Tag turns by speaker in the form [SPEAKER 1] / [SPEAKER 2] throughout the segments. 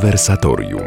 [SPEAKER 1] Konwersatorium.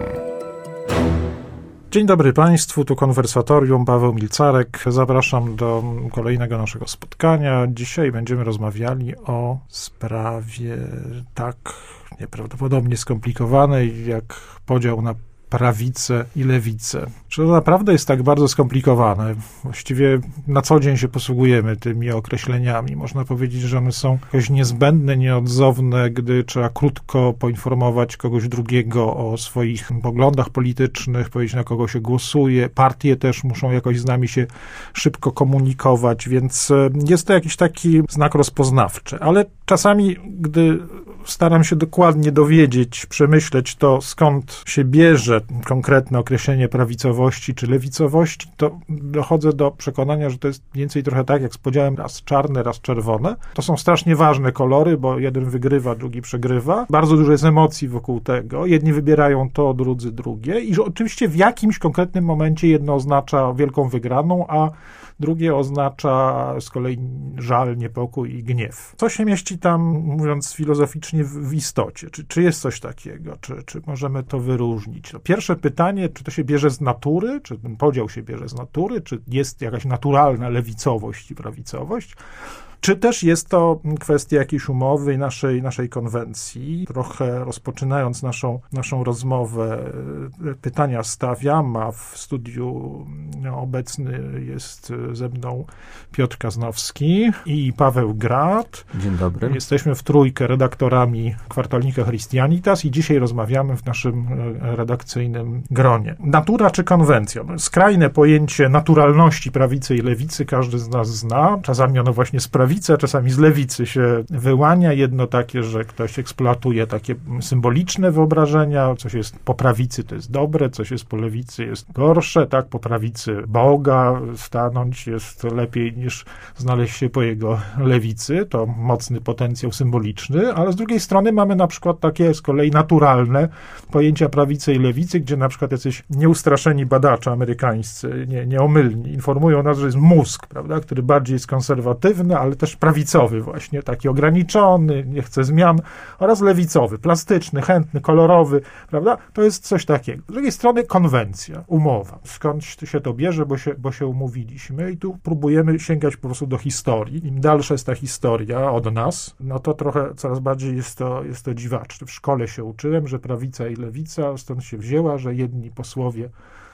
[SPEAKER 2] Dzień dobry Państwu, tu Konwersatorium, Paweł Milcarek. Zapraszam do kolejnego naszego spotkania. Dzisiaj będziemy rozmawiali o sprawie tak nieprawdopodobnie skomplikowanej jak podział na prawicę i lewicę. Czy to naprawdę jest tak bardzo skomplikowane? Właściwie na co dzień się posługujemy tymi określeniami. Można powiedzieć, że one są jakoś niezbędne, nieodzowne, gdy trzeba krótko poinformować kogoś drugiego o swoich poglądach politycznych, powiedzieć, na kogo się głosuje. Partie też muszą jakoś z nami się szybko komunikować, więc jest to jakiś taki znak rozpoznawczy. Ale czasami, gdy staram się dokładnie dowiedzieć, przemyśleć to, skąd się bierze konkretne określenie prawicowości czy lewicowości, to dochodzę do przekonania, że to jest mniej więcej trochę tak, jak z podziałem raz czarne, raz czerwone. To są strasznie ważne kolory, bo jeden wygrywa, drugi przegrywa. Bardzo dużo jest emocji wokół tego. Jedni wybierają to, drudzy drugie. I że oczywiście w jakimś konkretnym momencie jedno oznacza wielką wygraną, a drugie oznacza z kolei żal, niepokój i gniew. Co się mieści tam, mówiąc filozoficznie, w istocie? Czy jest coś takiego? Czy możemy to wyróżnić? No, pierwsze pytanie, czy to się bierze z natury? Czy ten podział się bierze z natury? Czy jest jakaś naturalna lewicowość i prawicowość? Czy też jest to kwestia jakiejś umowy i naszej konwencji? Trochę rozpoczynając naszą rozmowę, pytania stawiam, a w studiu obecny jest ze mną Piotr Kaznowski i Paweł Grad.
[SPEAKER 3] Dzień dobry.
[SPEAKER 2] Jesteśmy w trójkę redaktorami kwartalnika Christianitas i dzisiaj rozmawiamy w naszym redakcyjnym gronie. Natura czy konwencja? Skrajne pojęcie naturalności prawicy i lewicy każdy z nas zna. Czasami ono właśnie z prawicy, a czasami z lewicy się wyłania. Jedno takie, że ktoś eksploatuje takie symboliczne wyobrażenia, coś jest po prawicy to jest dobre, coś jest po lewicy jest gorsze, tak, po prawicy Boga stanąć jest lepiej niż znaleźć się po jego lewicy, to mocny potencjał symboliczny, ale z drugiej strony mamy na przykład takie z kolei naturalne pojęcia prawicy i lewicy, gdzie na przykład jacyś nieustraszeni badacze amerykańscy, nieomylni, informują nas, że jest mózg, prawda, który bardziej jest konserwatywny, ale też prawicowy właśnie, taki ograniczony, nie chce zmian, oraz lewicowy, plastyczny, chętny, kolorowy, prawda? To jest coś takiego. Z drugiej strony konwencja, umowa. Skąd się to bierze, bo się umówiliśmy i tu próbujemy sięgać po prostu do historii. Im dalsza jest ta historia od nas, no to trochę coraz bardziej jest to dziwaczne. W szkole się uczyłem, że prawica i lewica stąd się wzięła, że jedni posłowie,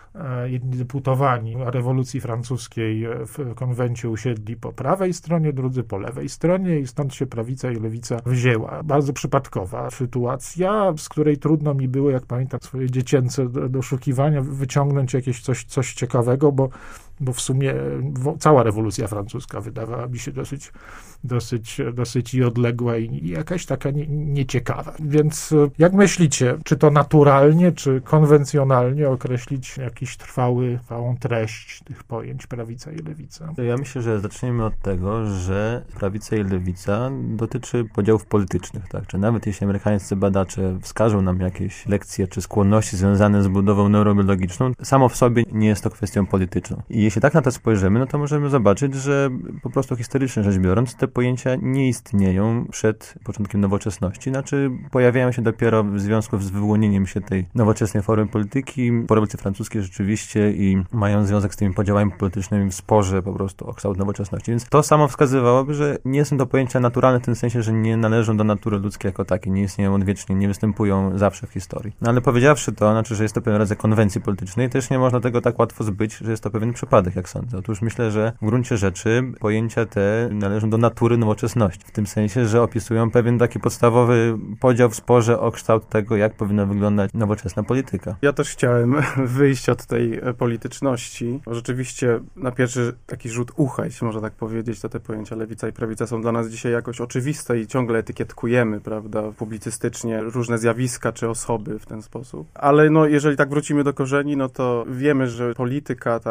[SPEAKER 2] jedni deputowani rewolucji francuskiej w konwencie usiedli po prawej stronie, drudzy po lewej stronie i stąd się prawica i lewica wzięła. Bardzo przypadkowa sytuacja, z której trudno mi było, jak pamiętam swoje dziecięce doszukiwania, wyciągnąć jakieś coś ciekawego, bo w sumie cała rewolucja francuska wydawała mi się dosyć i odległa i jakaś taka nieciekawa. Więc jak myślicie, czy to naturalnie, czy konwencjonalnie określić jakiś trwałą treść tych pojęć prawica i lewica?
[SPEAKER 3] Ja myślę, że zaczniemy od tego, że prawica i lewica dotyczy podziałów politycznych, tak? Czy nawet jeśli amerykańscy badacze wskażą nam jakieś lekcje czy skłonności związane z budową neurobiologiczną, samo w sobie nie jest to kwestią polityczną. I jeśli tak na to spojrzymy, no to możemy zobaczyć, że po prostu historycznie rzecz biorąc, te pojęcia nie istnieją przed początkiem nowoczesności. Znaczy pojawiają się dopiero w związku z wyłonieniem się tej nowoczesnej formy polityki po rewolucji francuskiej rzeczywiście i mają związek z tymi podziałami politycznymi w sporze po prostu o kształt nowoczesności. Więc to samo wskazywałoby, że nie są to pojęcia naturalne w tym sensie, że nie należą do natury ludzkiej jako takiej, nie istnieją odwiecznie, nie występują zawsze w historii. No ale powiedziawszy to, znaczy, że jest to pewien rodzaj konwencji politycznej, też nie można tego tak łatwo zbyć, że jest to pewien przypadek, jak sądzę. Otóż myślę, że w gruncie rzeczy pojęcia te należą do natury nowoczesności. W tym sensie, że opisują pewien taki podstawowy podział w sporze o kształt tego, jak powinna wyglądać nowoczesna polityka.
[SPEAKER 4] Ja też chciałem wyjść od tej polityczności, bo rzeczywiście na pierwszy taki rzut ucha, jeśli można tak powiedzieć, to te pojęcia lewica i prawica są dla nas dzisiaj jakoś oczywiste i ciągle etykietkujemy, prawda, publicystycznie różne zjawiska czy osoby w ten sposób. Ale no, jeżeli tak wrócimy do korzeni, no to wiemy, że polityka, tak, oczywiście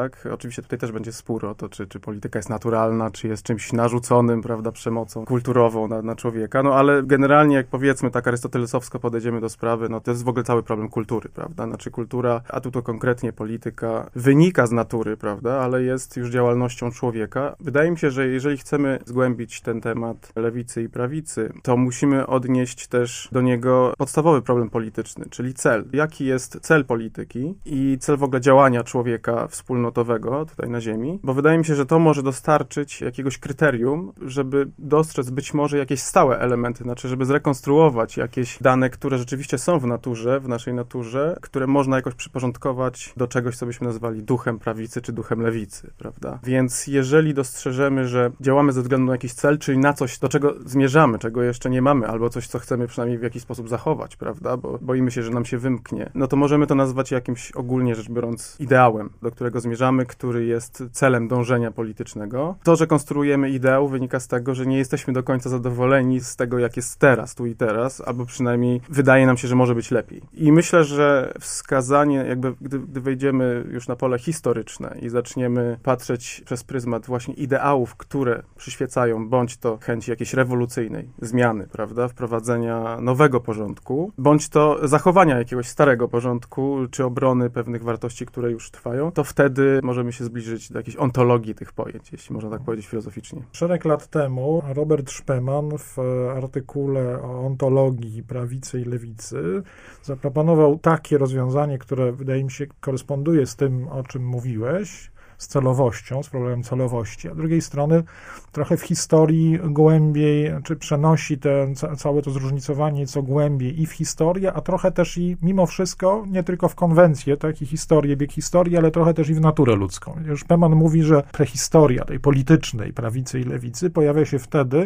[SPEAKER 4] oczywiście tutaj też będzie spór o to, czy polityka jest naturalna, czy jest czymś narzuconym, prawda, przemocą kulturową na człowieka, no ale generalnie jak powiedzmy tak arystotelesowsko podejdziemy do sprawy, no to jest w ogóle cały problem kultury, prawda, znaczy kultura, a tu to konkretnie polityka, wynika z natury, prawda, ale jest już działalnością człowieka. Wydaje mi się, że jeżeli chcemy zgłębić ten temat lewicy i prawicy, to musimy odnieść też do niego podstawowy problem polityczny, czyli cel. Jaki jest cel polityki i cel w ogóle działania człowieka wspólnotowego tutaj na ziemi, bo wydaje mi się, że to może dostarczyć jakiegoś kryterium, żeby dostrzec być może jakieś stałe elementy, znaczy żeby zrekonstruować jakieś dane, które rzeczywiście są w naturze, w naszej naturze, które można jakoś przyporządkować do czegoś, co byśmy nazwali duchem prawicy czy duchem lewicy, prawda? Więc jeżeli dostrzeżemy, że działamy ze względu na jakiś cel, czyli na coś, do czego zmierzamy, czego jeszcze nie mamy, albo coś, co chcemy przynajmniej w jakiś sposób zachować, prawda? Bo boimy się, że nam się wymknie, no to możemy to nazwać jakimś ogólnie rzecz biorąc ideałem, do którego zmierzamy, który jest celem dążenia politycznego. To, że konstruujemy ideał, wynika z tego, że nie jesteśmy do końca zadowoleni z tego, jak jest teraz, tu i teraz, albo przynajmniej wydaje nam się, że może być lepiej. I myślę, że wskazanie, jakby gdy wejdziemy już na pole historyczne i zaczniemy patrzeć przez pryzmat właśnie ideałów, które przyświecają bądź to chęci jakiejś rewolucyjnej zmiany, prawda, wprowadzenia nowego porządku, bądź to zachowania jakiegoś starego porządku, czy obrony pewnych wartości, które już trwają, to wtedy możemy się zbliżyć do jakiejś ontologii tych pojęć, jeśli można tak powiedzieć filozoficznie.
[SPEAKER 2] Szereg lat temu Robert Spemann w artykule o ontologii prawicy i lewicy zaproponował takie rozwiązanie, które wydaje mi się koresponduje z tym, o czym mówiłeś, z celowością, z problemem celowości, a z drugiej strony trochę w historii głębiej, czy przenosi całe to zróżnicowanie co głębiej i w historię, a trochę też i mimo wszystko, nie tylko w konwencję, tak, i historię, bieg historii, ale trochę też i w naturę ludzką. Spemann mówi, że prehistoria tej politycznej prawicy i lewicy pojawia się wtedy,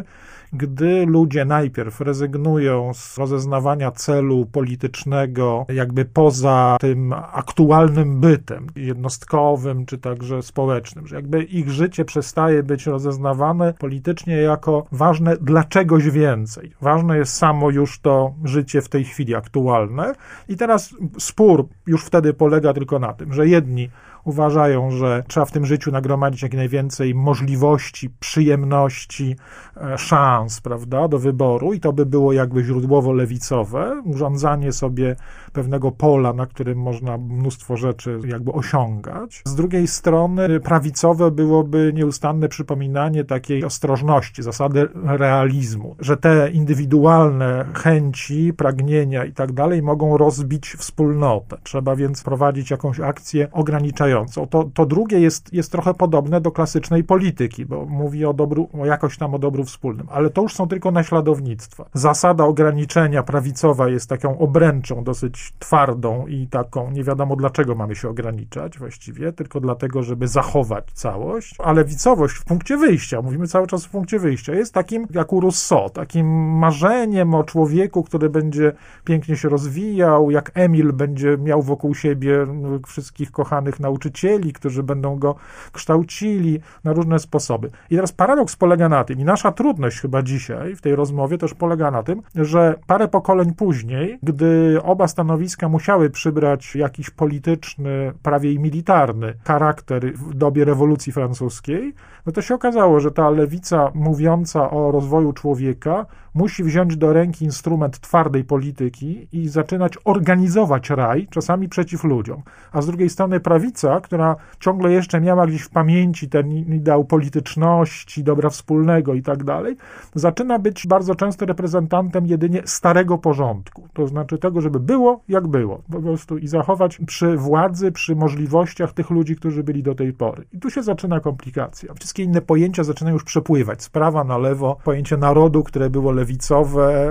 [SPEAKER 2] gdy ludzie najpierw rezygnują z rozeznawania celu politycznego jakby poza tym aktualnym bytem jednostkowym, czy także społecznym, że jakby ich życie przestaje być rozeznawane politycznie jako ważne dla czegoś więcej. Ważne jest samo już to życie w tej chwili aktualne i teraz spór już wtedy polega tylko na tym, że jedni uważają, że trzeba w tym życiu nagromadzić jak najwięcej możliwości, przyjemności, szans, prawda, do wyboru i to by było jakby źródłowo lewicowe, urządzanie sobie pewnego pola, na którym można mnóstwo rzeczy jakby osiągać. Z drugiej strony prawicowe byłoby nieustanne przypominanie takiej ostrożności, zasady realizmu, że te indywidualne chęci, pragnienia i tak dalej mogą rozbić wspólnotę. Trzeba więc prowadzić jakąś akcję ograniczającą. To drugie jest trochę podobne do klasycznej polityki, bo mówi o jakoś tam o dobru wspólnym, ale to już są tylko naśladownictwa. Zasada ograniczenia prawicowa jest taką obręczą dosyć twardą i taką, nie wiadomo dlaczego mamy się ograniczać właściwie, tylko dlatego, żeby zachować całość, a lewicowość w punkcie wyjścia, mówimy cały czas w punkcie wyjścia, jest takim, jak u Rousseau, takim marzeniem o człowieku, który będzie pięknie się rozwijał, jak Emil będzie miał wokół siebie wszystkich kochanych nauczycieli, którzy będą go kształcili na różne sposoby. I teraz paradoks polega na tym, i nasza trudność chyba dzisiaj w tej rozmowie też polega na tym, że parę pokoleń później, gdy oba stanowiska musiały przybrać jakiś polityczny, prawie i militarny charakter w dobie rewolucji francuskiej, no to się okazało, że ta lewica mówiąca o rozwoju człowieka musi wziąć do ręki instrument twardej polityki i zaczynać organizować raj, czasami przeciw ludziom. A z drugiej strony prawica, która ciągle jeszcze miała gdzieś w pamięci ten ideał polityczności, dobra wspólnego i tak dalej, zaczyna być bardzo często reprezentantem jedynie starego porządku. To znaczy tego, żeby było jak było. Po prostu i zachować przy władzy, przy możliwościach tych ludzi, którzy byli do tej pory. I tu się zaczyna komplikacja. Wszystkie inne pojęcia zaczynają już przepływać z prawa na lewo. Pojęcie narodu, które było lewicowe,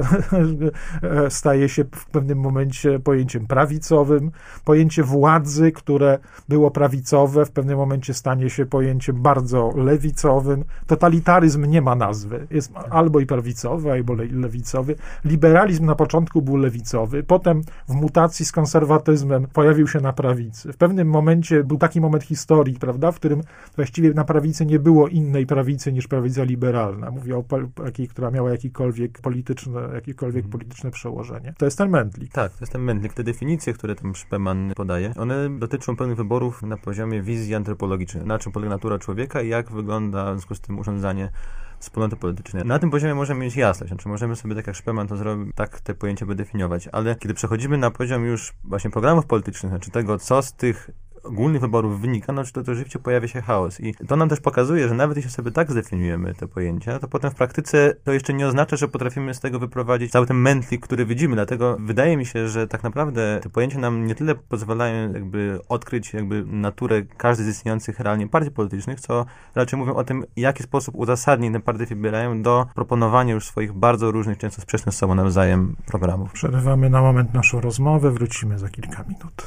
[SPEAKER 2] staje się w pewnym momencie pojęciem prawicowym. Pojęcie władzy, które było prawicowe, w pewnym momencie stanie się pojęciem bardzo lewicowym. Totalitaryzm nie ma nazwy. Jest albo i prawicowy, albo lewicowy. Liberalizm na początku był lewicowy, potem w mutacji z konserwatyzmem pojawił się na prawicy. W pewnym momencie był taki moment historii, prawda, w którym właściwie na prawicy nie było innej prawicy niż prawica liberalna. Mówię o takiej, która miała jakiekolwiek polityczne przełożenie. To jest ten mętlik.
[SPEAKER 3] Tak, to jest ten mętlik. Te definicje, które tam Spemann podaje, one dotyczą pewnych wyborów na poziomie wizji antropologicznej, na czym polega natura człowieka i jak wygląda w związku z tym urządzanie wspólnoty politycznej. Na tym poziomie możemy mieć jasność, znaczy możemy sobie, tak jak Szpeman to zrobił, tak te pojęcia by definiować, ale kiedy przechodzimy na poziom już właśnie programów politycznych, znaczy tego, co z tych ogólnych wyborów wynika, no to rzeczywiście pojawia się chaos. I to nam też pokazuje, że nawet jeśli sobie tak zdefiniujemy te pojęcia, to potem w praktyce to jeszcze nie oznacza, że potrafimy z tego wyprowadzić cały ten mętlik, który widzimy. Dlatego wydaje mi się, że tak naprawdę te pojęcia nam nie tyle pozwalają jakby odkryć jakby naturę każdej z istniejących realnie partii politycznych, co raczej mówią o tym, w jaki sposób uzasadnień te partie wybierają do proponowania już swoich bardzo różnych, często sprzecznych z sobą nawzajem programów.
[SPEAKER 2] Przerywamy na moment naszą rozmowę, wrócimy za kilka minut.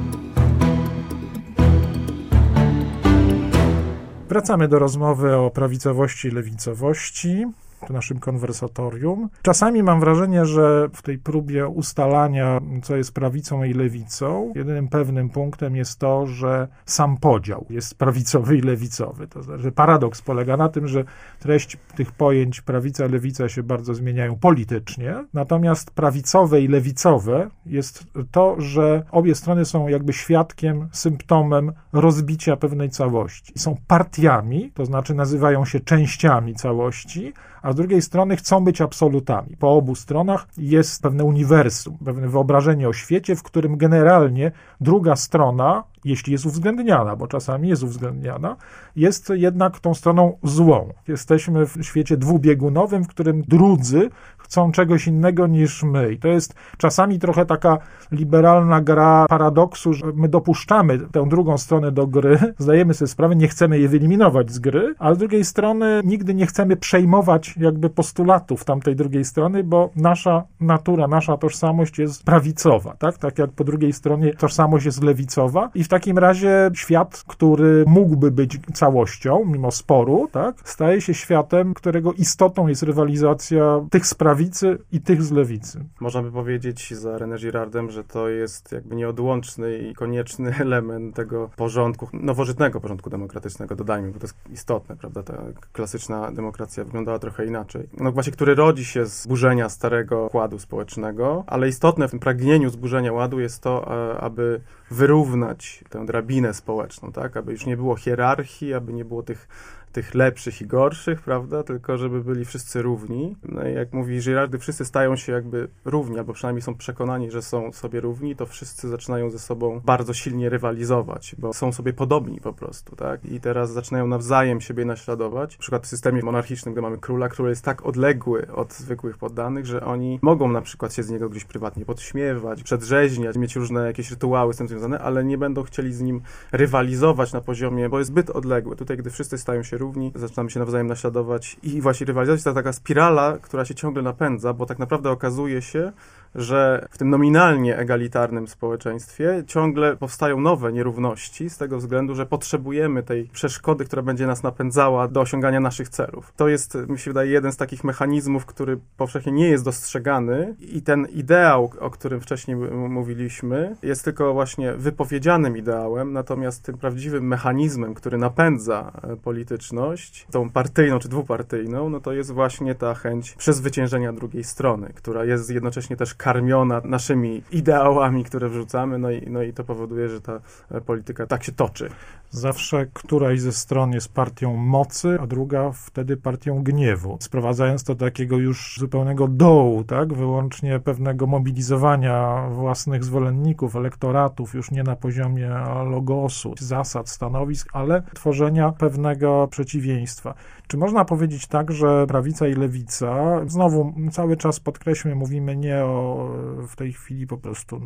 [SPEAKER 2] Wracamy do rozmowy o prawicowości i lewicowości w naszym konwersatorium. Czasami mam wrażenie, że w tej próbie ustalania, co jest prawicą i lewicą, jedynym pewnym punktem jest to, że sam podział jest prawicowy i lewicowy. To znaczy paradoks polega na tym, że treść tych pojęć prawica i lewica się bardzo zmieniają politycznie, natomiast prawicowe i lewicowe jest to, że obie strony są jakby świadkiem, symptomem rozbicia pewnej całości. Są partiami, to znaczy nazywają się częściami całości, a z drugiej strony chcą być absolutami. Po obu stronach jest pewne uniwersum, pewne wyobrażenie o świecie, w którym generalnie druga strona, jeśli jest uwzględniana, bo czasami jest uwzględniana, jest jednak tą stroną złą. Jesteśmy w świecie dwubiegunowym, w którym drudzy chcą czegoś innego niż my. I to jest czasami trochę taka liberalna gra paradoksu, że my dopuszczamy tę drugą stronę do gry, zdajemy sobie sprawę, nie chcemy jej wyeliminować z gry, ale z drugiej strony nigdy nie chcemy przejmować jakby postulatów tamtej drugiej strony, bo nasza natura, nasza tożsamość jest prawicowa, tak? Tak jak po drugiej stronie tożsamość jest lewicowa i w takim razie świat, który mógłby być całością, mimo sporu, tak? Staje się światem, którego istotą jest rywalizacja tych z prawicy i tych z lewicy.
[SPEAKER 4] Można by powiedzieć za René Girardem, że to jest jakby nieodłączny i konieczny element tego porządku, nowożytnego porządku demokratycznego, dodajmy, bo to jest istotne, prawda? Ta klasyczna demokracja wyglądała trochę inaczej. No właśnie, który rodzi się z burzenia starego układu społecznego, ale istotne w tym pragnieniu zburzenia ładu jest to, aby wyrównać tę drabinę społeczną, tak? Aby już nie było hierarchii, aby nie było tych lepszych i gorszych, prawda? Tylko żeby byli wszyscy równi. No i jak mówi Girard, gdy wszyscy stają się jakby równi, albo przynajmniej są przekonani, że są sobie równi, to wszyscy zaczynają ze sobą bardzo silnie rywalizować, bo są sobie podobni po prostu, tak? I teraz zaczynają nawzajem siebie naśladować. Na przykład w systemie monarchicznym, gdy mamy króla, król jest tak odległy od zwykłych poddanych, że oni mogą na przykład się z niego gdzieś prywatnie podśmiewać, przedrzeźniać, mieć różne jakieś rytuały z tym związane, ale nie będą chcieli z nim rywalizować na poziomie, bo jest zbyt odległy. Tutaj, gdy wszyscy stają się równi, zaczynamy się nawzajem naśladować i właśnie rywalizacja to taka spirala, która się ciągle napędza, bo tak naprawdę okazuje się, że w tym nominalnie egalitarnym społeczeństwie ciągle powstają nowe nierówności z tego względu, że potrzebujemy tej przeszkody, która będzie nas napędzała do osiągania naszych celów. To jest, mi się wydaje, jeden z takich mechanizmów, który powszechnie nie jest dostrzegany i ten ideał, o którym wcześniej mówiliśmy, jest tylko właśnie wypowiedzianym ideałem, natomiast tym prawdziwym mechanizmem, który napędza polityczność, tą partyjną czy dwupartyjną, no to jest właśnie ta chęć przezwyciężenia drugiej strony, która jest jednocześnie też karmiona naszymi ideałami, które wrzucamy, no i to powoduje, że ta polityka tak się toczy.
[SPEAKER 2] Zawsze któraś ze stron jest partią mocy, a druga wtedy partią gniewu. Sprowadzając to do takiego już zupełnego dołu, tak? Wyłącznie pewnego mobilizowania własnych zwolenników, elektoratów, już nie na poziomie logosu, zasad, stanowisk, ale tworzenia pewnego przeciwieństwa. Czy można powiedzieć tak, że prawica i lewica, znowu cały czas podkreślmy, mówimy nie o w tej chwili po prostu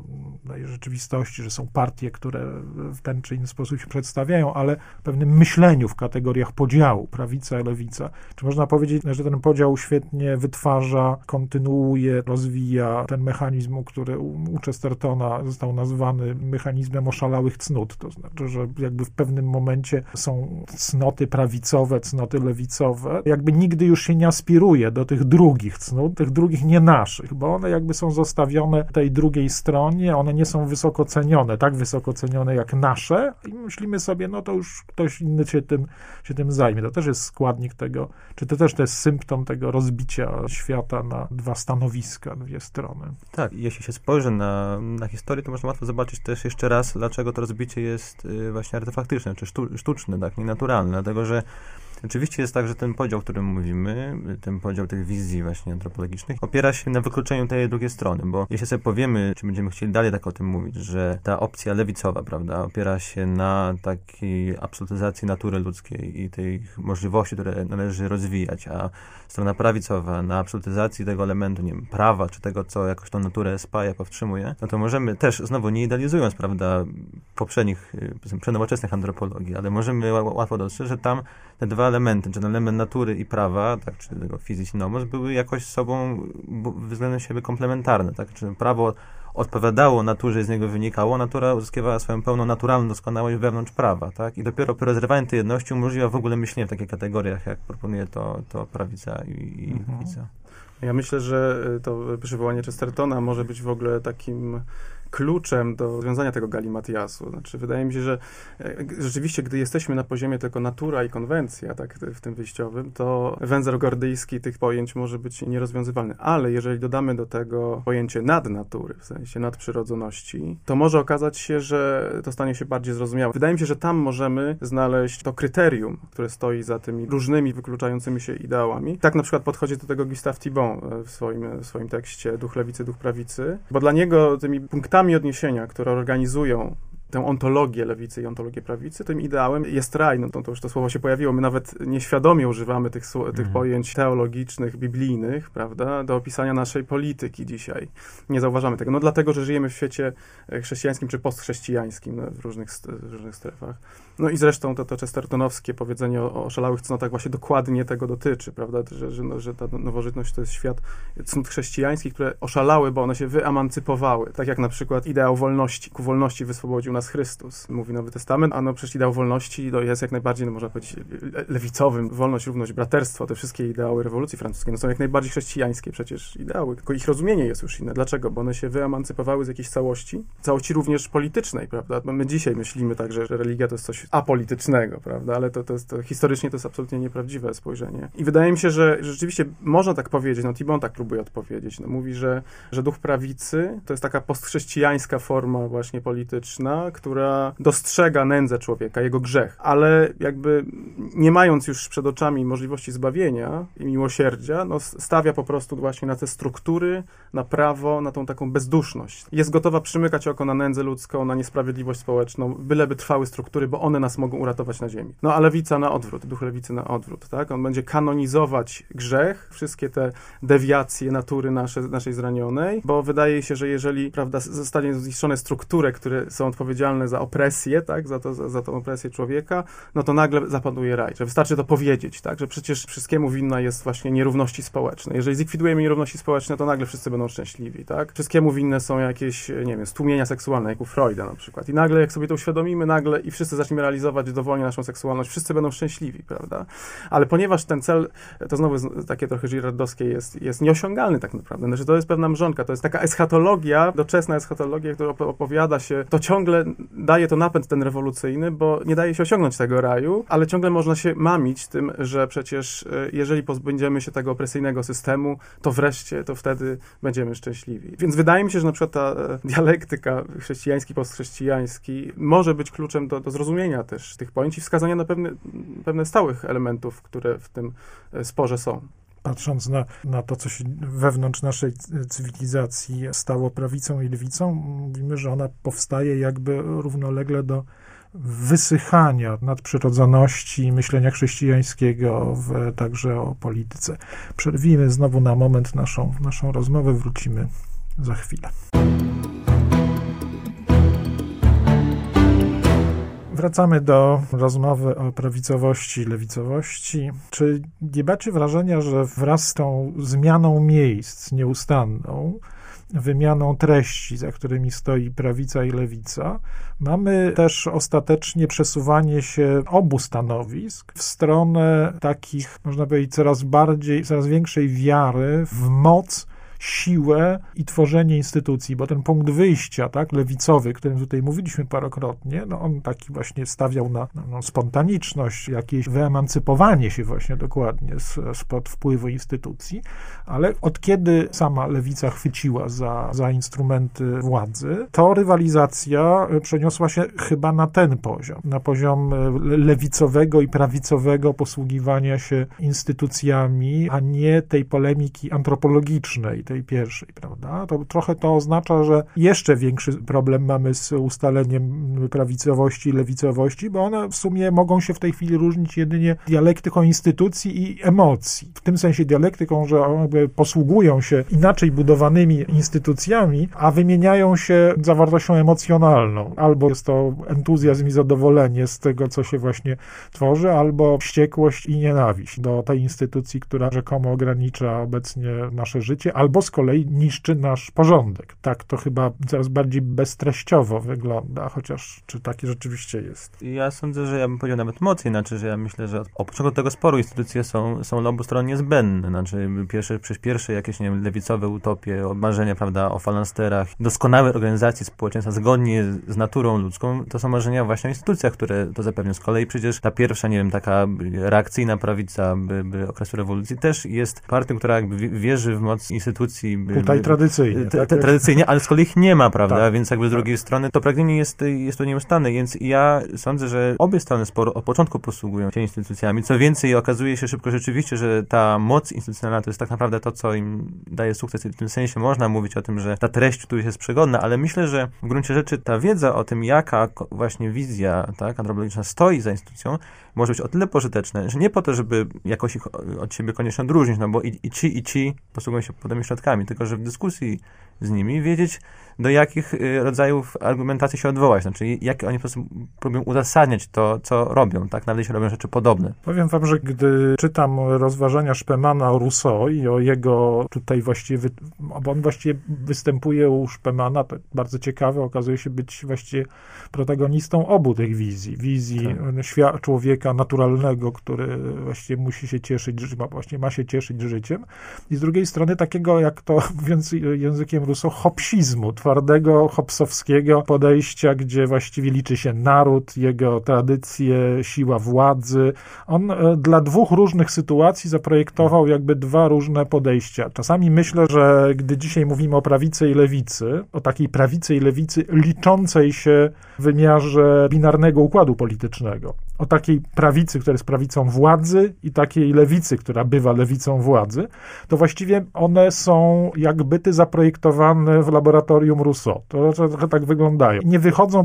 [SPEAKER 2] tej rzeczywistości, że są partie, które w ten czy inny sposób się przedstawiają, ale w pewnym myśleniu w kategoriach podziału, prawica i lewica. Czy można powiedzieć, że ten podział świetnie wytwarza, kontynuuje, rozwija ten mechanizm, który u Chestertona został nazwany mechanizmem oszalałych cnót. To znaczy, że jakby w pewnym momencie są cnoty prawicowe, cnoty lewicowe. Jakby nigdy już się nie aspiruje do tych drugich cnót, tych drugich nie naszych, bo one one jakby są zostawione tej drugiej stronie, one nie są wysoko cenione, tak wysoko cenione jak nasze i myślimy sobie, no to już ktoś inny się tym zajmie. To też jest składnik tego, czy to też jest symptom tego rozbicia świata na dwa stanowiska, dwie strony.
[SPEAKER 3] Tak, jeśli się spojrzy na historię, to można łatwo zobaczyć też jeszcze raz, dlaczego to rozbicie jest właśnie artefaktyczne, czy sztuczne, tak, nienaturalne, dlatego że oczywiście jest tak, że ten podział, o którym mówimy, ten podział tych wizji właśnie antropologicznych opiera się na wykluczeniu tej drugiej strony, bo jeśli sobie powiemy, czy będziemy chcieli dalej tak o tym mówić, że ta opcja lewicowa, prawda, opiera się na takiej absolutyzacji natury ludzkiej i tych możliwości, które należy rozwijać, a strona prawicowa na absolutyzacji tego elementu, nie wiem, prawa, czy tego, co jakoś tą naturę spaja, powstrzymuje, no to możemy też, znowu nie idealizując, prawda, poprzednich, przednowoczesnych antropologii, ale możemy łatwo dostrzec, że tam te dwa elementy, czy ten element natury i prawa, tak, czy tego physis i nomos, były jakoś z sobą względem siebie komplementarne, tak, czy prawo odpowiadało naturze i z niego wynikało, natura uzyskiwała swoją pełną naturalną doskonałość wewnątrz prawa, tak, i dopiero po rozrywaniu tej jedności umożliwia w ogóle myślenie w takich kategoriach, jak proponuje to prawica i lewica.
[SPEAKER 4] Ja myślę, że to przywołanie Chestertona może być w ogóle takim kluczem do rozwiązania tego galimatiasu. Znaczy, wydaje mi się, że rzeczywiście, gdy jesteśmy na poziomie tylko natura i konwencja, tak, w tym wyjściowym, to węzeł gordyjski tych pojęć może być nierozwiązywalny. Ale jeżeli dodamy do tego pojęcie nadnatury, w sensie nadprzyrodzoności, to może okazać się, że to stanie się bardziej zrozumiałe. Wydaje mi się, że tam możemy znaleźć to kryterium, które stoi za tymi różnymi, wykluczającymi się ideałami. Tak na przykład podchodzi do tego Gustave Thibon w swoim tekście Duch lewicy, duch prawicy, bo dla niego tymi punktami odniesienia, które organizują tę ontologię lewicy i ontologię prawicy, tym ideałem jest raj. No to już to słowo się pojawiło. My nawet nieświadomie używamy tych pojęć teologicznych, biblijnych, prawda, do opisania naszej polityki dzisiaj. Nie zauważamy tego. No dlatego, że żyjemy w świecie chrześcijańskim czy postchrześcijańskim, no, w różnych strefach. No i zresztą to chestertonowskie powiedzenie o oszalałych cnotach właśnie dokładnie tego dotyczy, prawda, że ta nowożytność to jest świat cnót chrześcijańskich, które oszalały, bo one się wyemancypowały. Tak jak na przykład ideał wolności. Ku wolności wyswobodził nas Chrystus, mówi Nowy Testament, a no przecież ideał wolności jest jak najbardziej, no można powiedzieć, lewicowym. Wolność, równość, braterstwo, te wszystkie ideały rewolucji francuskiej, no są jak najbardziej chrześcijańskie przecież ideały, tylko ich rozumienie jest już inne. Dlaczego? Bo one się wyemancypowały z jakiejś całości również politycznej, prawda? My dzisiaj myślimy tak, że religia to jest coś apolitycznego, prawda? Ale to historycznie to jest absolutnie nieprawdziwe spojrzenie. I wydaje mi się, że rzeczywiście można tak powiedzieć, no Thibon tak próbuje odpowiedzieć, no mówi, że duch prawicy to jest taka postchrześcijańska forma właśnie polityczna, która dostrzega nędzę człowieka, jego grzech, ale jakby nie mając już przed oczami możliwości zbawienia i miłosierdzia, no stawia po prostu właśnie na te struktury, na prawo, na tą taką bezduszność. Jest gotowa przymykać oko na nędzę ludzką, na niesprawiedliwość społeczną, byleby trwały struktury, bo one nas mogą uratować na ziemi. No a lewica na odwrót, duch lewicy na odwrót, tak? On będzie kanonizować grzech, wszystkie te dewiacje natury naszej zranionej, bo wydaje się, że jeżeli, prawda, zostanie zniszczone struktury, które są odpowiedzialne za opresję, tak? Za tą opresję człowieka, no to nagle zapanuje raj. Że wystarczy to powiedzieć, tak? Że przecież wszystkiemu winna jest właśnie nierówności społeczne. Jeżeli zlikwidujemy nierówności społeczne, to nagle wszyscy będą szczęśliwi, tak? Wszystkiemu winne są jakieś, nie wiem, stłumienia seksualne, jak u Freuda na przykład. I nagle, jak sobie to uświadomimy, nagle i wszyscy zaczniemy realizować dowolnie naszą seksualność, wszyscy będą szczęśliwi, prawda? Ale ponieważ ten cel, to znowu takie trochę girardowskie jest nieosiągalny tak naprawdę. Znaczy, to jest pewna mrzonka, to jest taka eschatologia, doczesna eschatologia, która opowiada się, to ciągle daje to napęd ten rewolucyjny, bo nie daje się osiągnąć tego raju, ale ciągle można się mamić tym, że przecież jeżeli pozbędziemy się tego opresyjnego systemu, to wreszcie, to wtedy będziemy szczęśliwi. Więc wydaje mi się, że na przykład ta dialektyka chrześcijański, postchrześcijański może być kluczem do zrozumienia też tych pojęć i wskazania na pewne stałych elementów, które w tym sporze są.
[SPEAKER 2] Patrząc na to, co się wewnątrz naszej cywilizacji stało prawicą i lewicą, mówimy, że ona powstaje jakby równolegle do wysychania nadprzyrodzoności myślenia chrześcijańskiego, także o polityce. Przerwijmy znowu na moment naszą rozmowę, wrócimy za chwilę. Wracamy do rozmowy o prawicowości i lewicowości. Czy nie macie wrażenia, że wraz z tą zmianą miejsc nieustanną, wymianą treści, za którymi stoi prawica i lewica, mamy też ostatecznie przesuwanie się obu stanowisk w stronę takich, można powiedzieć, coraz większej wiary w moc siłę i tworzenie instytucji, bo ten punkt wyjścia, tak, lewicowy, o którym tutaj mówiliśmy parokrotnie, no on taki właśnie stawiał na spontaniczność, jakieś wyemancypowanie się właśnie dokładnie spod wpływu instytucji, ale od kiedy sama lewica chwyciła za instrumenty władzy, to rywalizacja przeniosła się chyba na ten poziom, na poziom lewicowego i prawicowego posługiwania się instytucjami, a nie tej polemiki antropologicznej, tej pierwszej, prawda? To trochę to oznacza, że jeszcze większy problem mamy z ustaleniem prawicowości i lewicowości, bo one w sumie mogą się w tej chwili różnić jedynie dialektyką instytucji i emocji. W tym sensie dialektyką, że one posługują się inaczej budowanymi instytucjami, a wymieniają się zawartością emocjonalną. Albo jest to entuzjazm i zadowolenie z tego, co się właśnie tworzy, albo wściekłość i nienawiść do tej instytucji, która rzekomo ogranicza obecnie nasze życie, albo z kolei niszczy nasz porządek. Tak to chyba coraz bardziej beztreściowo wygląda, chociaż czy takie rzeczywiście jest?
[SPEAKER 3] Ja sądzę, że ja bym powiedział nawet mocniej, znaczy, że ja myślę, że od początku tego sporu instytucje są dla obu stron niezbędne. Znaczy, pierwsze jakieś, nie wiem, lewicowe utopie, marzenia, prawda, o falansterach, doskonałej organizacji społeczeństwa zgodnie z naturą ludzką, to są marzenia właśnie o instytucjach, które to zapewnią. Z kolei przecież ta pierwsza, nie wiem, taka reakcyjna prawica okresu rewolucji też jest partią, która jakby wierzy w moc instytucji.
[SPEAKER 2] Tutaj tradycyjnie.
[SPEAKER 3] Tradycyjnie, ale z kolei ich nie ma, prawda?
[SPEAKER 2] Tak,
[SPEAKER 3] więc jakby z drugiej strony to pragnienie jest to nieustanne, więc ja sądzę, że obie strony sporu od początku posługują się instytucjami. Co więcej, okazuje się szybko rzeczywiście, że ta moc instytucjonalna to jest tak naprawdę to, co im daje sukces i w tym sensie można mówić o tym, że ta treść tu jest przegodna, ale myślę, że w gruncie rzeczy ta wiedza o tym, jaka właśnie wizja, tak, antropologiczna stoi za instytucją, może być o tyle pożyteczne, że nie po to, żeby jakoś ich od siebie koniecznie odróżnić, no bo i ci posługują się podobnymi środkami, tylko że w dyskusji z nimi wiedzieć, do jakich rodzajów argumentacji się odwołać, znaczy jak oni po prostu próbują uzasadniać to, co robią, tak, nawet jeśli robią rzeczy podobne.
[SPEAKER 2] Powiem wam, że gdy czytam rozważania Szpemana o Rousseau i o jego tutaj właściwie, bo on właściwie występuje u Szpemana, to bardzo ciekawe, okazuje się być właściwie protagonistą obu tych wizji. Wizji człowieka naturalnego, który właściwie musi się cieszyć, ma się cieszyć życiem i z drugiej strony takiego, jak to mówiąc językiem Rousseau, hobbsizmu, twardego, hobbesowskiego podejścia, gdzie właściwie liczy się naród, jego tradycje, siła władzy. On dla dwóch różnych sytuacji zaprojektował jakby dwa różne podejścia. Czasami myślę, że gdy dzisiaj mówimy o prawicy i lewicy, o takiej prawicy i lewicy liczącej się w wymiarze binarnego układu politycznego, o takiej prawicy, która jest prawicą władzy i takiej lewicy, która bywa lewicą władzy, to właściwie one są jak byty zaprojektowane w laboratorium Rousseau. To trochę tak wyglądają. Nie wychodzą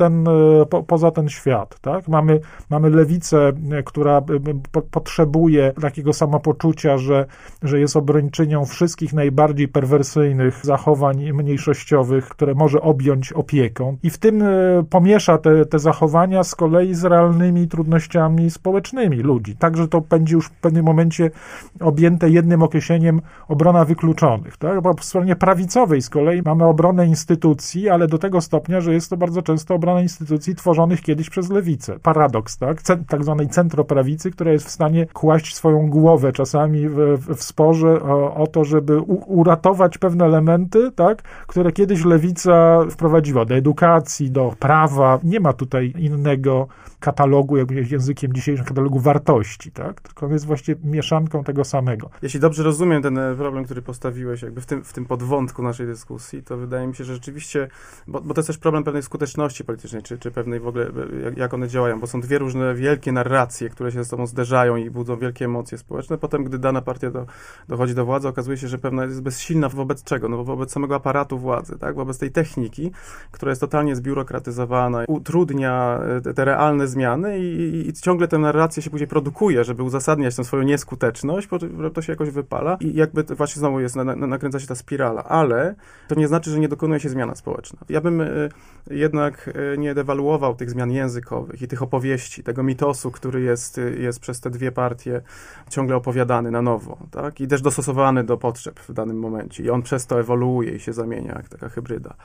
[SPEAKER 2] poza ten świat. Tak? Mamy lewicę, która potrzebuje takiego samopoczucia, że jest obrończynią wszystkich najbardziej perwersyjnych zachowań mniejszościowych, które może objąć opieką i w tym pomiesza te zachowania z kolei z realnymi trudnościami społecznymi ludzi. Także to będzie już w pewnym momencie objęte jednym określeniem obrona wykluczonych. Tak? Bo po stronie prawicowej z kolei mamy obronę instytucji, ale do tego stopnia, że jest to bardzo często obrona instytucji tworzonych kiedyś przez lewicę. Paradoks, tak? Tak zwanej centroprawicy, która jest w stanie kłaść swoją głowę czasami w sporze o to, żeby uratować pewne elementy, tak? Które kiedyś lewica wprowadziła do edukacji, do prawa. Nie ma tutaj innego katalogu, jakby językiem dzisiejszym, katalogu wartości, tak? Tylko on jest właściwie mieszanką tego samego.
[SPEAKER 4] Jeśli dobrze rozumiem ten problem, który postawiłeś jakby w tym podwątku naszej dyskusji, to wydaje mi się, że rzeczywiście, bo to jest też problem pewnej skuteczności politycznej, czy pewnej w ogóle, jak one działają, bo są dwie różne wielkie narracje, które się ze sobą zderzają i budzą wielkie emocje społeczne. Potem, gdy dana partia dochodzi do władzy, okazuje się, że pewna jest bezsilna wobec czego? No wobec samego aparatu władzy, tak? Wobec tej techniki, która jest totalnie zbiurokratyzowana, utrudnia te realne zmiany i ciągle tę narrację się później produkuje, żeby uzasadniać tę swoją nieskuteczność, bo to się jakoś wypala i jakby właśnie znowu jest, nakręca się ta spirala, ale to nie znaczy, że nie dokonuje się zmiana społeczna. Ja bym jednak nie dewaluował tych zmian językowych i tych opowieści, tego mitosu, który jest przez te dwie partie ciągle opowiadany na nowo, tak? I też dostosowany do potrzeb w danym momencie i on przez to ewoluuje i się zamienia jak taka hybryda.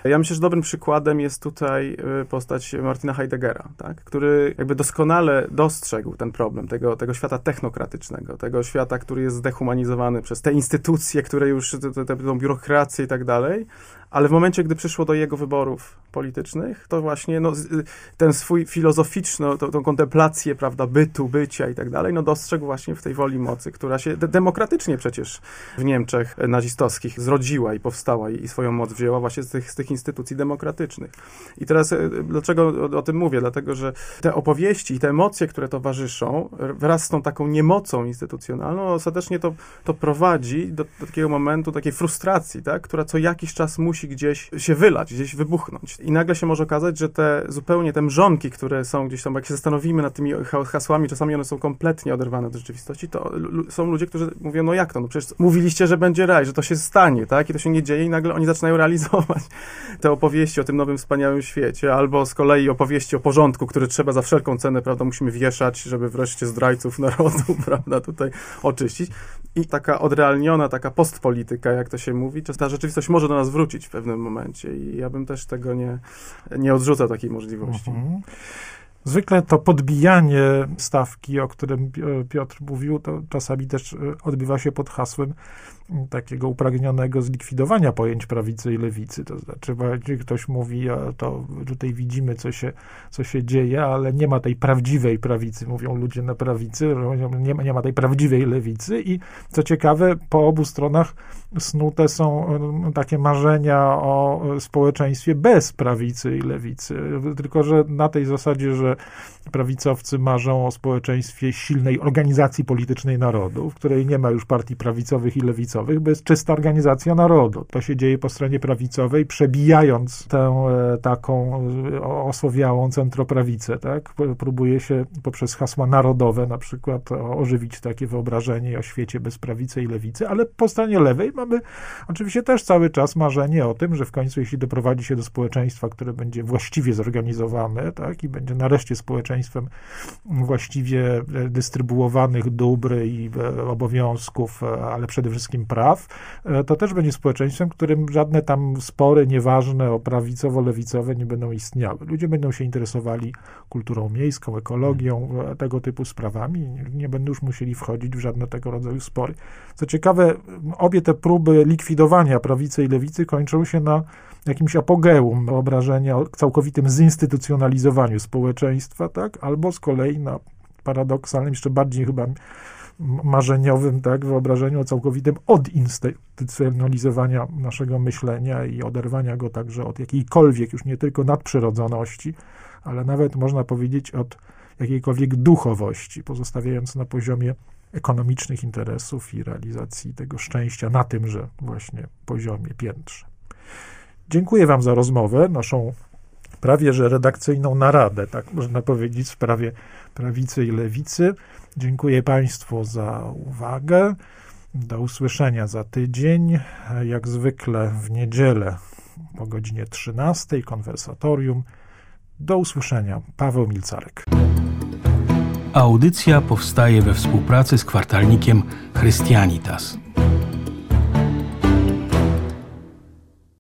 [SPEAKER 4] Ja myślę, że dobrym przykładem jest tutaj postać Martina Heideggera, tak? Który jakby doskonale dostrzegł ten problem tego świata technokratycznego, tego świata, który jest zdehumanizowany przez te instytucje, które już, tą biurokrację i tak dalej, ale w momencie, gdy przyszło do jego wyborów politycznych, to właśnie ten swój filozoficzny, tą kontemplację, prawda, bytu, bycia i tak dalej, dostrzegł właśnie w tej woli mocy, która się demokratycznie przecież w Niemczech nazistowskich zrodziła i powstała i swoją moc wzięła właśnie z tych instytucji demokratycznych. I teraz dlaczego o tym mówię? Dlatego, że te opowieści i te emocje, które towarzyszą, wraz z tą taką niemocą instytucjonalną, ostatecznie to prowadzi do takiego momentu, takiej frustracji, tak, która co jakiś czas musi gdzieś się wylać, gdzieś wybuchnąć. I nagle się może okazać, że te mrzonki, które są gdzieś tam, jak się zastanowimy nad tymi hasłami, czasami one są kompletnie oderwane od rzeczywistości, to są ludzie, którzy mówią, no jak to? No przecież mówiliście, że będzie raj, że to się stanie, tak? I to się nie dzieje i nagle oni zaczynają realizować te opowieści o tym nowym, wspaniałym świecie, albo z kolei opowieści o porządku, który trzeba za wszelką cenę, prawda, musimy wieszać, żeby wreszcie zdrajców narodu, prawda, tutaj oczyścić. I taka odrealniona, taka postpolityka, jak to się mówi, ta rzeczywistość może do nas wrócić w pewnym momencie i ja bym też tego nie odrzucał takiej możliwości.
[SPEAKER 2] Zwykle to podbijanie stawki, o którym Piotr mówił, to czasami też odbywa się pod hasłem takiego upragnionego zlikwidowania pojęć prawicy i lewicy. To znaczy, ktoś mówi, to tutaj widzimy, co się dzieje, ale nie ma tej prawdziwej prawicy, mówią ludzie na prawicy, nie ma tej prawdziwej lewicy i co ciekawe, po obu stronach snute są takie marzenia o społeczeństwie bez prawicy i lewicy. Tylko że na tej zasadzie, że prawicowcy marzą o społeczeństwie silnej organizacji politycznej narodu, w której nie ma już partii prawicowych i lewicowych, bo jest czysta organizacja narodu. To się dzieje po stronie prawicowej, przebijając tę taką osłowiałą centroprawicę, tak? Próbuje się poprzez hasła narodowe na przykład ożywić takie wyobrażenie o świecie bez prawicy i lewicy, ale po stronie lewej mamy oczywiście też cały czas marzenie o tym, że w końcu jeśli doprowadzi się do społeczeństwa, które będzie właściwie zorganizowane, tak? I będzie nareszcie społeczeństwem właściwie dystrybuowanych dóbr i obowiązków, ale przede wszystkim praw, to też będzie społeczeństwem, w którym żadne tam spory nieważne o prawicowo-lewicowe nie będą istniały. Ludzie będą się interesowali kulturą miejską, ekologią, tego typu sprawami. Nie będą już musieli wchodzić w żadne tego rodzaju spory. Co ciekawe, obie te próby likwidowania prawicy i lewicy kończą się na jakimś apogeum wyobrażenia o całkowitym zinstytucjonalizowaniu społeczeństwa, tak? Albo z kolei na paradoksalnym, jeszcze bardziej chyba marzeniowym, tak, wyobrażeniu o całkowitym odinstytucjonalizowania naszego myślenia i oderwania go także od jakiejkolwiek, już nie tylko nadprzyrodzoności, ale nawet można powiedzieć od jakiejkolwiek duchowości, pozostawiając na poziomie ekonomicznych interesów i realizacji tego szczęścia na tymże właśnie poziomie, piętrze. Dziękuję wam za rozmowę, naszą prawie że redakcyjną naradę, tak można powiedzieć, w sprawie prawicy i lewicy. Dziękuję państwu za uwagę. Do usłyszenia za tydzień. Jak zwykle w niedzielę po godzinie 13:00 konwersatorium. Do usłyszenia. Paweł Milcarek.
[SPEAKER 1] Audycja powstaje we współpracy z kwartalnikiem Christianitas.